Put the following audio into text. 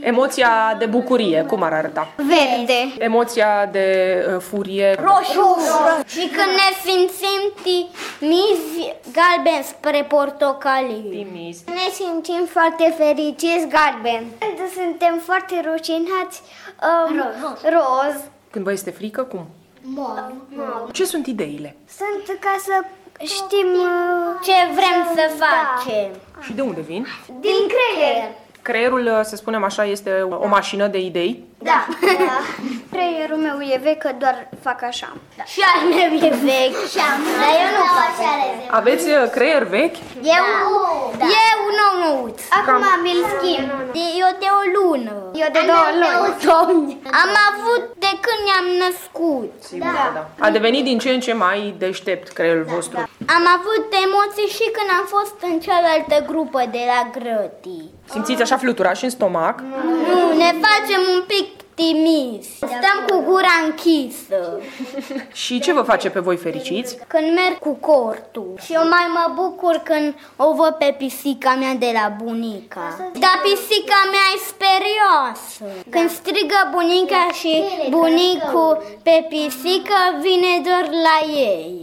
Emoția de bucurie, cum ar arăta? Verde. Emoția de furie? Roșu. Și când ne simțim timizi, galben spre portocaliu. Timizi. Ne simțim foarte fericiți, galben. Când suntem foarte rușinați, roz. Când vă este frică, cum? Mov. Ce sunt ideile? Sunt ca să știm ce vrem să facem. Și de unde vin? Din creier. Creierul, să spunem așa, este o mașină de idei? Da. Creierul meu e vechi, că doar fac așa. Și al meu e vechi. Dar eu nu fac așa. Aveți creier vechi? Eu nou. Acum mi-l schimb. Eu de o lună. Eu de 2 luni. Am avut de când ne-am născut. Sigur că da. A devenit din ce în ce mai deștept creierul vostru. Am avut emoții și când am fost în cealaltă grupă de la grătii. Simțiți așa fluturași în stomac? Nu, ne facem un pic timizi. Stăm cu gura închisă. Și ce vă face pe voi fericiți? Când merg cu cortul. Și eu mai mă bucur când o văd pe pisica mea de la bunica. Dar pisica mea e sperioasă. Când strigă bunica și bunicul pe pisică, vine doar la ei.